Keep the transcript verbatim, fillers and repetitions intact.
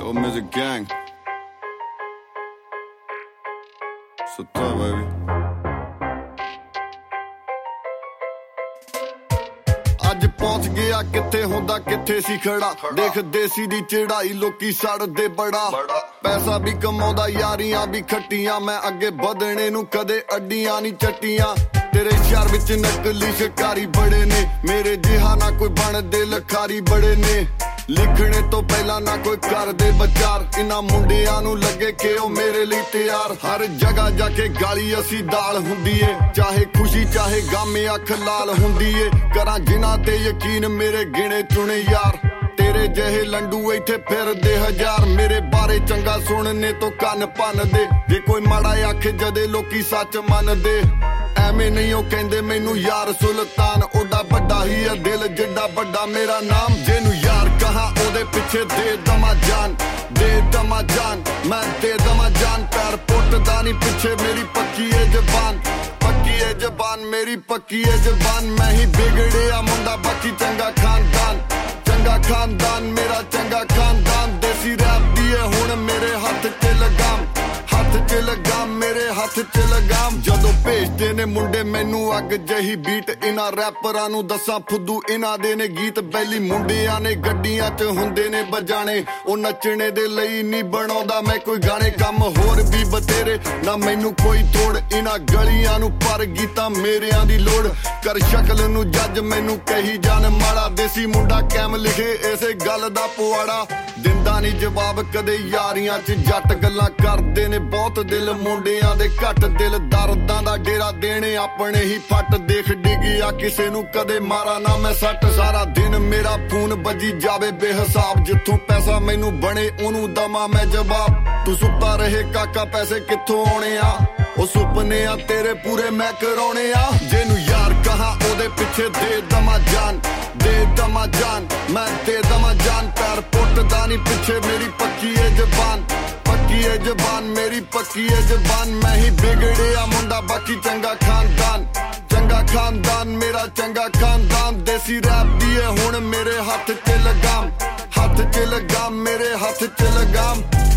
Yo, Music Gang. Sutta, baby. ਅੱਜ ਪਹੁੰਚ ਗਿਆ ਕਿੱਥੇ ਹੁੰਦਾ ਕਿੱਥੇ ਸੀ ਖੜਾ ਦੇਖ ਦੇਸੀ ਦੀ ਚੜਾਈ ਲੋਕੀ ਸੜਦੇ ਬੜਾ ਪੈਸਾ ਵੀ ਕਮਾਉਂਦਾ ਯਾਰੀਆਂ ਵੀ ਖੱਟੀਆਂ ਮੈਂ ਅੱਗੇ ਵਧਣੇ ਨੂੰ ਕਦੇ ਅੱਡੀਆਂ ਨਹੀਂ ਚੱਟੀਆਂ ਤੇਰੇ ਸ਼ਹਿਰ ਵਿੱਚ ਨਕਲੀ ਸ਼ਿਕਾਰੀ ਬੜੇ ਨੇ ਮੇਰੇ ਜਿਹਾ ਨਾ ਕੋਈ ਬਣਦੇ ਲਖਾਰੀ ਬੜੇ ਨੇ ਲਿਖਣੇ ਤੋਂ ਪਹਿਲਾਂ ਨਾ ਕੋਈ ਕਰਦੇ ਵਿਚਾਰ ਇਨ੍ਹਾਂ ਮੁੰਡਿਆਂ ਨੂੰ ਲੱਗੇ ਕਿ ਉਹ ਮੇਰੇ ਲਈ ਤਿਆਰ ਹਰ ਜਗ੍ਹਾ ਜਾ ਕੇ ਗਾਲੀ ਅਸੀਂ ਦਾਲ ਹੁੰਦੀ ਏ ਚਾਹੇ ਖੁਸ਼ੀ ਚਾਹੇ ਗਮ ਅੱਖ ਲਾਲ ਹੁੰਦੀ ਏ ਕਰਾਂ ਜਿਨ੍ਹਾਂ ਤੇ ਯਕੀਨ ਮੇਰੇ ਗਿਣੇ ਚੁਣੇ ਯਾਰ ਤੇਰੇ ਜਿਹੇ ਲੰਡੂ ਇੱਥੇ ਫਿਰਦੇ ਹਜ਼ਾਰ ਮੇਰੇ ਬਾਰੇ ਚੰਗਾ ਸੁਣਨੇ ਤੋਂ ਕੰਨ ਭੰਨਦੇ ਜੇ ਕੋਈ ਮਾੜਾ ਆਖੇ ਜਦੇ ਲੋਕੀ ਸੱਚ ਮੰਨਦੇ ਐਵੇਂ ਨਹੀਂ ਉਹ ਕਹਿੰਦੇ ਮੈਨੂੰ ਯਾਰ ਸੁਲਤਾਨ ਉਹਦਾ ਵੱਡਾ ਹੀ ਆ ਦਿਲ ਜਿੱਡਾ ਵੱਡਾ ਮੇਰਾ ਨਾਮ ਜਿਹਨੂੰ ਯਾਰ ਕਹਾਂ ਉਹਦੇ ਪਿੱਛੇ ਦੇ ਦਮਾ ਜਾਨ ਦੇ ਦਮਾ ਜਾਨ ਮੈਂ ਦੇ ਦਮਾ ਜਾਨ ਪੈਰ ਪੁੱਟਦਾ ਨਹੀਂ ਪਿੱਛੇ ਮੇਰੀ ਪੱਕੀ ਏ ਜ਼ਬਾਨ ਪੱਕੀ ਏ ਜ਼ਬਾਨ ਮੇਰੀ ਪੱਕੀ ਏ ਜ਼ਬਾਨ ਮੈਂ ਹੀ ਵਿਗੜਿਆ ਮੁੰਡਾ ਬਾਕੀ ਚੰਗਾ ਖਾਨਦਾਨ ਚੰਗਾ ਖਾਨਦਾਨ ਮੇਰਾ ਚੰਗਾ ਖਾਨਦਾਨ ਦੇਸੀ ਰੈਪ ਦੀ ਏ ਹੁਣ ਮੇਰੇ ਹੱਥ 'ਚ ਲਗਾਮ ਹੱਥ 'ਚ ਲਗਾਮ ਮੇਰੇ ਹੱਥ 'ਚ ਲਗਾਮ ਜਦੋਂ ਭੇਜਦੇ ਨੇ ਮੁੰਡੇ ਮੈਨੂੰ ਅੱਗ ਜਹੀ ਬੀਟ ਇਹਨਾਂ ਰੈਪਰਾਂ ਨੂੰ ਦੱਸਾਂ ਫੁੱਦੂ ਇਹਨਾਂ ਦੇ ਨੇ ਗੀਤ ਬੈਲੀ ਮੁੰਡਿਆਂ ਨੇ ਗੱਡੀਆਂ 'ਚ ਹੁੰਦੇ ਨੇ ਬਜਾਣੇ ਉਹ ਨੱਚਣੇ ਦੇ ਲਈ ਨਹੀਂ ਬਣਾਉਂਦਾ ਮੈਂ ਕੋਈ ਗਾਣੇ ਕੰਮ ਹੋਰ ਵੀ ਬਤੇਰੇ ਨਾ ਮੈਨੂੰ ਕੋਈ ਤੋੜ ਇਹਨਾਂ ਗਲੀਆਂ ਨੂੰ ਪਰ ਗੀਤਾਂ ਮੇਰਿਆਂ ਦੀ ਲੋੜ ਕਰ ਸ਼ਕਲ ਨੂੰ ਜੱਜ ਮੈਨੂੰ ਕਹੀ ਜਾਣ ਮਾੜਾ ਦੇਸੀ ਮੁੰਡਾ ਕੈਮ ਲਿਖੇ ਇਸੇ ਗੱਲ ਦਾ ਪੁਆੜਾ ਦਿੰਦਾ ਨਹੀਂ ਜਵਾਬ ਕਦੇ ਯਾਰੀਆਂ 'ਚ ਜੱਟ ਗੱਲਾਂ ਕਰਦੇ ਨੇ ਬਹੁਤ ਦਿਲ ਮੁੰਡਿਆਂ ਦੇ ਘੱਟ ਦਿਲ ਦਰਦਾਂ ਦਾ ਡੇਰਾ ਦੇਣੇ ਆਪਣੇ ਹੀ ਫੱਟ ਦੇਖ ਡਿੱਗਿਆ ਕਿਸੇ ਨੂੰ ਕਦੇ ਮਾਰਾ ਨਾ ਮੈਂ ਸੱਟ ਸਾਰਾ ਦਿਨ ਮੇਰਾ ਫੋਨ ਵੱਜੀ ਜਾਵੇ ਬੇਹਿਸਾਬ ਜਿੱਥੋਂ ਪੈਸਾ ਮੈਨੂੰ ਬਣੇ ਉਹਨੂੰ ਦਵਾਂ ਮੈਂ ਜਵਾਬ ਤੂੰ ਸੁੱਤਾ ਰਹੇ ਕਾਕਾ ਪੈਸੇ ਕਿੱਥੋਂ ਆਉਣੇ ਆ ਉਹ ਸੁਪਨੇ ਆ ਤੇਰੇ ਪੂਰੇ ਮੈਂ ਕਰਾਉਣੇ ਆ ਜਿਹਨੂੰ ਯਾਰ ਕਹਾਂ ਉਹਦੇ ਪਿੱਛੇ ਦੇ ਦਮਾ ਜਾਨ ਦੇ ਦਮਾ ਜਾਨ ਮੈਂ ਦੇ ਦਮਾ ਜਾਨ ਪੈਰ ਪੁੱਟਦਾ ਨਹੀਂ ਪਿੱਛੇ ਮੇਰੀ ਪੱਕੀ ਏ ਜ਼ਬਾਨ ਪੱਕੀ ਏ ਜ਼ਬਾਨ ਮੇਰੀ ਪੱਕੀ ਏ ਜ਼ਬਾਨ ਮੈਂ ਹੀ ਵਿਗੜਿਆ ਮੁੰਡਾ ਬਾਕੀ ਚੰਗਾ ਖਾਨਦਾਨ ਚੰਗਾ ਖਾਨਦਾਨ ਮੇਰਾ ਚੰਗਾ ਖਾਨਦਾਨ ਦੇਸੀ ਰੈਪ ਦੀ ਏ ਹੁਣ ਮੇਰੇ ਹੱਥ 'ਚ ਲਗਾਮ ਹੱਥ 'ਚ ਲਗਾਮ ਮੇਰੇ ਹੱਥ 'ਚ ਲਗਾਮ